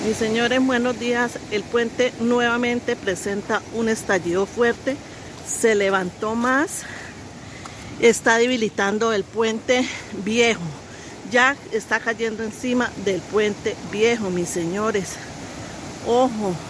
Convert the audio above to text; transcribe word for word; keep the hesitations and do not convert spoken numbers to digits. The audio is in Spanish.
Mis señores, buenos días. El puente nuevamente presenta un estallido fuerte. Se levantó más. Está debilitando el puente viejo. Ya está cayendo encima del puente viejo, mis señores. Ojo,